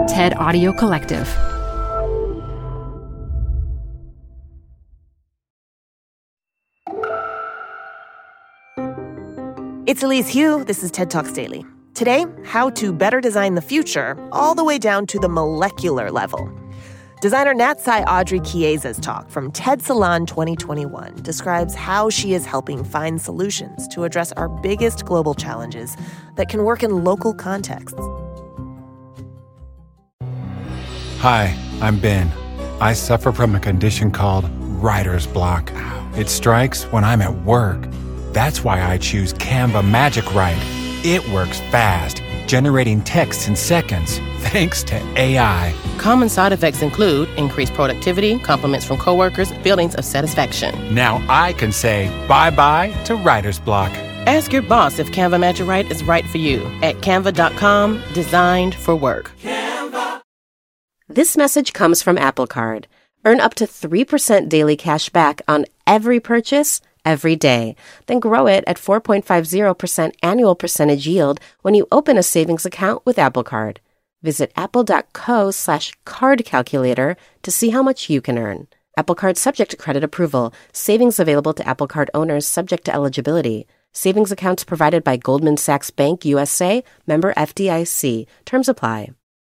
TED Audio Collective. It's Elise Hu. This is TED Talks Daily. Today, how to better design the future all the way down to the molecular level. Designer Natsai Audrey Chiesa's talk from TED Salon 2021 describes how she is helping find solutions to address our biggest global challenges that can work in local contexts. Hi, I'm Ben. I suffer from a condition called writer's block. It strikes when I'm at work. That's why I choose Canva Magic Write. It works fast, generating text in seconds, thanks to AI. Common side effects include increased productivity, compliments from coworkers, feelings of satisfaction. Now I can say bye-bye to writer's block. Ask your boss if Canva Magic Write is right for you at canva.com, designed for work. Canva. This message comes from Apple Card. Earn up to 3% daily cash back on every purchase every day. Then grow it at 4.50% annual percentage yield when you open a savings account with Apple Card. Visit apple.co/card calculator to see how much you can earn. Apple Card subject to credit approval. Savings available to Apple Card owners subject to eligibility. Savings accounts provided by Goldman Sachs Bank USA, member FDIC. Terms apply.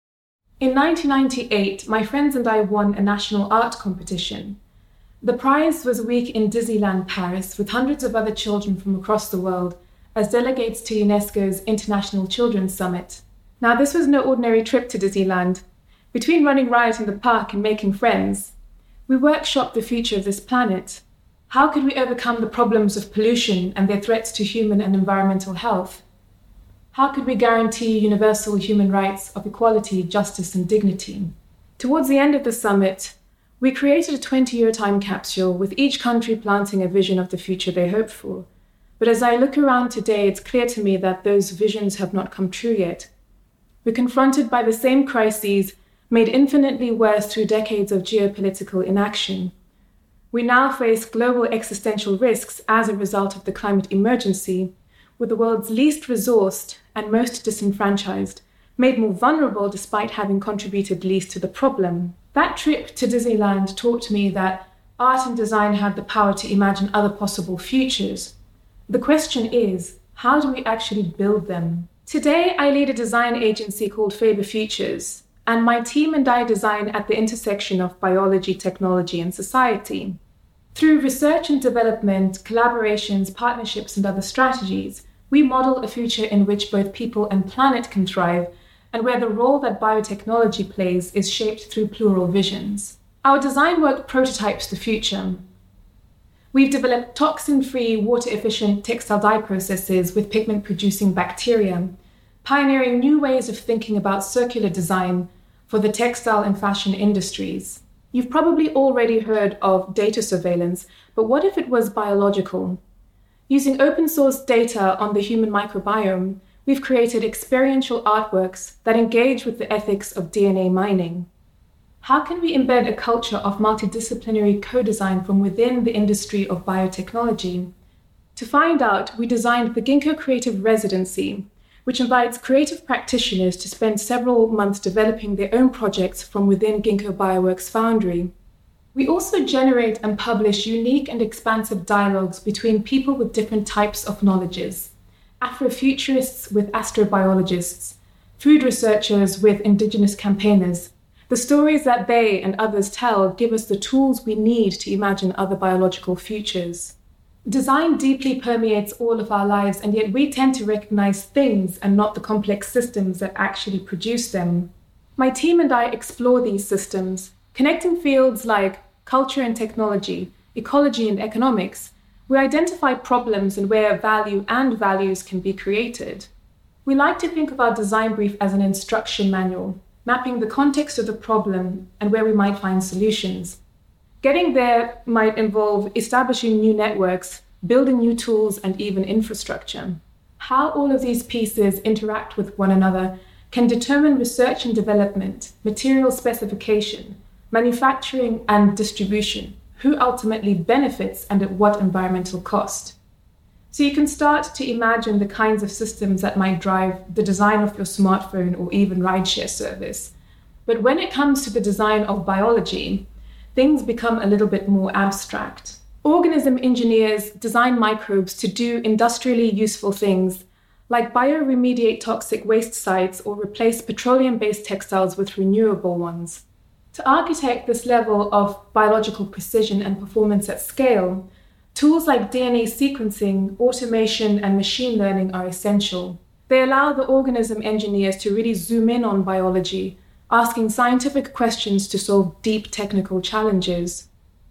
In 1998, my friends and I won a national art competition. The prize was a week in Disneyland Paris with hundreds of other children from across the world as delegates to UNESCO's International Children's Summit. Now, this was no ordinary trip to Disneyland. Between running riot in the park and making friends, we workshopped the future of this planet. How could we overcome the problems of pollution and their threats to human and environmental health? How could we guarantee universal human rights of equality, justice, and dignity? Towards the end of the summit, we created a 20-year time capsule with each country planting a vision of the future they hoped for. But as I look around today, it's clear to me that those visions have not come true yet. We're confronted by the same crises, made infinitely worse through decades of geopolitical inaction. We now face global existential risks as a result of the climate emergency, with the world's least resourced and most disenfranchised, made more vulnerable despite having contributed least to the problem. That trip to Disneyland taught me that art and design have the power to imagine other possible futures. The question is, how do we actually build them? Today, I lead a design agency called Faber Futures, and my team and I design at the intersection of biology, technology, and society. Through research and development, collaborations, partnerships, and other strategies, we model a future in which both people and planet can thrive, and where the role that biotechnology plays is shaped through plural visions. Our design work prototypes the future. We've developed toxin-free, water-efficient textile dye processes with pigment-producing bacteria, pioneering new ways of thinking about circular design for the textile and fashion industries. You've probably already heard of data surveillance, but what if it was biological? Using open-source data on the human microbiome, we've created experiential artworks that engage with the ethics of DNA mining. How can we embed a culture of multidisciplinary co-design from within the industry of biotechnology? To find out, we designed the Ginkgo Creative Residency, which invites creative practitioners to spend several months developing their own projects from within Ginkgo Bioworks Foundry. We also generate and publish unique and expansive dialogues between people with different types of knowledges. Afrofuturists with astrobiologists, food researchers with indigenous campaigners. The stories that they and others tell give us the tools we need to imagine other biological futures. Design deeply permeates all of our lives, and yet we tend to recognize things and not the complex systems that actually produce them. My team and I explore these systems, connecting fields like culture and technology, ecology and economics. We identify problems and where value and values can be created. We like to think of our design brief as an instruction manual, mapping the context of the problem and where we might find solutions. Getting there might involve establishing new networks, building new tools, and even infrastructure. How all of these pieces interact with one another can determine research and development, material specification, manufacturing and distribution, who ultimately benefits and at what environmental cost. So you can start to imagine the kinds of systems that might drive the design of your smartphone or even rideshare service. But when it comes to the design of biology, things become a little bit more abstract. Organism engineers design microbes to do industrially useful things, like bioremediate toxic waste sites or replace petroleum-based textiles with renewable ones. To architect this level of biological precision and performance at scale, tools like DNA sequencing, automation, and machine learning are essential. They allow the organism engineers to really zoom in on biology, asking scientific questions to solve deep technical challenges.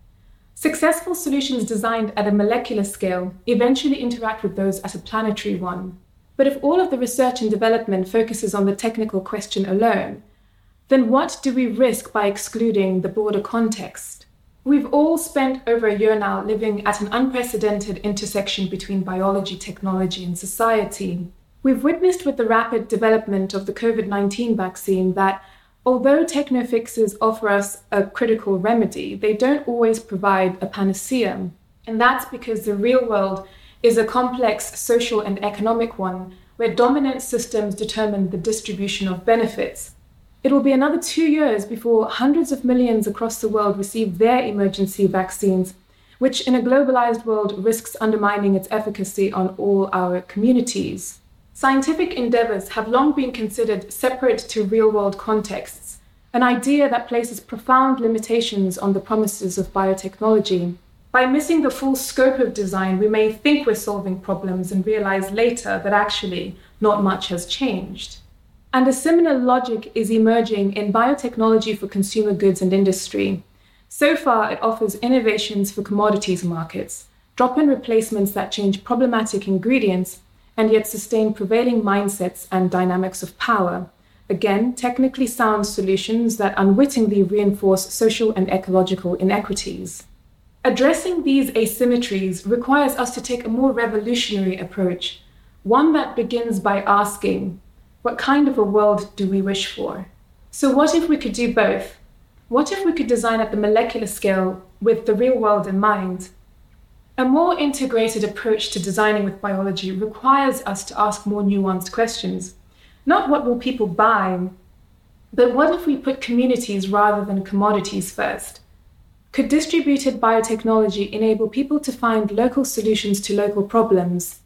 Successful solutions designed at a molecular scale eventually interact with those at a planetary one. But if all of the research and development focuses on the technical question alone, then what do we risk by excluding the broader context? We've all spent over a year now living at an unprecedented intersection between biology, technology, and society. We've witnessed with the rapid development of the COVID-19 vaccine that although techno-fixes offer us a critical remedy, they don't always provide a panacea. And that's because the real world is a complex social and economic one where dominant systems determine the distribution of benefits. It will be another 2 years before hundreds of millions across the world receive their emergency vaccines, which in a globalized world risks undermining its efficacy on all our communities. Scientific endeavors have long been considered separate to real-world contexts, an idea that places profound limitations on the promises of biotechnology. By missing the full scope of design, we may think we're solving problems and realize later that actually not much has changed. And a similar logic is emerging in biotechnology for consumer goods and industry. So far, it offers innovations for commodities markets, drop-in replacements that change problematic ingredients and yet sustain prevailing mindsets and dynamics of power. Again, technically sound solutions that unwittingly reinforce social and ecological inequities. Addressing these asymmetries requires us to take a more revolutionary approach, one that begins by asking, what kind of a world do we wish for? So what if we could do both? What if we could design at the molecular scale with the real world in mind? A more integrated approach to designing with biology requires us to ask more nuanced questions. Not what will people buy, but what if we put communities rather than commodities first? Could distributed biotechnology enable people to find local solutions to local problems?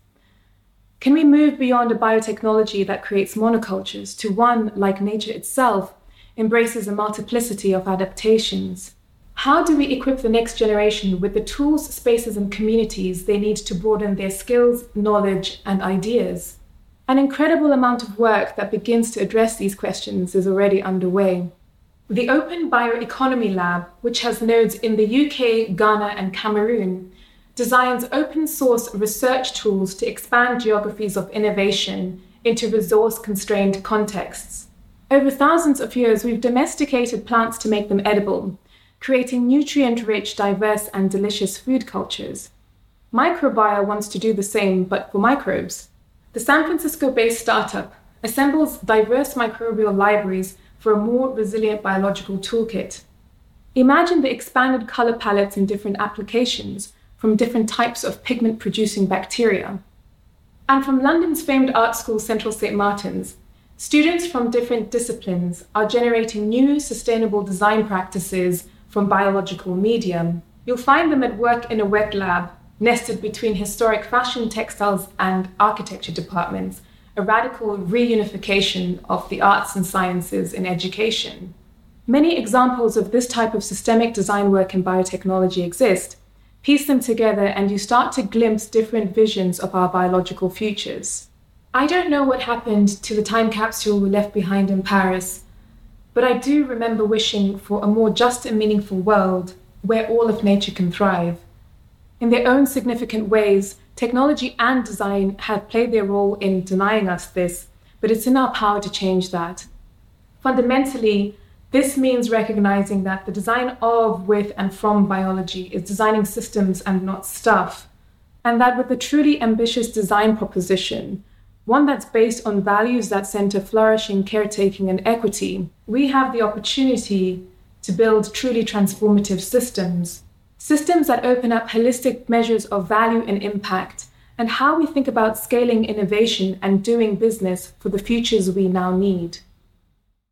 Can we move beyond a biotechnology that creates monocultures to one, like nature itself, embraces a multiplicity of adaptations? How do we equip the next generation with the tools, spaces, and communities they need to broaden their skills, knowledge, and ideas? An incredible amount of work that begins to address these questions is already underway. The Open Bioeconomy Lab, which has nodes in the UK, Ghana, and Cameroon, designs open-source research tools to expand geographies of innovation into resource-constrained contexts. Over thousands of years, we've domesticated plants to make them edible, creating nutrient-rich, diverse, and delicious food cultures. Microbio wants to do the same, but for microbes. The San Francisco-based startup assembles diverse microbial libraries for a more resilient biological toolkit. Imagine the expanded color palettes in different applications from different types of pigment-producing bacteria. And from London's famed art school, Central St. Martin's, students from different disciplines are generating new sustainable design practices from biological media. You'll find them at work in a wet lab, nested between historic fashion, textiles, and architecture departments, a radical reunification of the arts and sciences in education. Many examples of this type of systemic design work in biotechnology exist. Piece them together and you start to glimpse different visions of our biological futures. I don't know what happened to the time capsule we left behind in Paris, but I do remember wishing for a more just and meaningful world where all of nature can thrive. In their own significant ways, technology and design have played their role in denying us this, but it's in our power to change that. Fundamentally, this means recognizing that the design of, with, and from biology is designing systems and not stuff, and that with a truly ambitious design proposition, one that's based on values that center flourishing, caretaking, and equity, we have the opportunity to build truly transformative systems. Systems that open up holistic measures of value and impact, and how we think about scaling innovation and doing business for the futures we now need.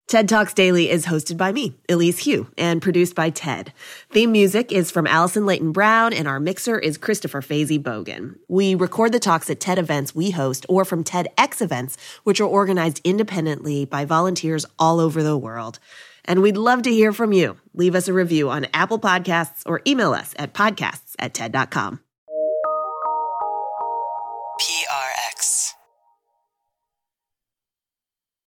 TED Talks Daily is hosted by me, Elise Hu, and produced by TED. Theme music is from Allison Leighton Brown, and our mixer is Christopher Fazy Bogan. We record the talks at TED events we host or from TEDx events, which are organized independently by volunteers all over the world. And we'd love to hear from you. Leave us a review on Apple Podcasts or email us at podcasts@ted.com.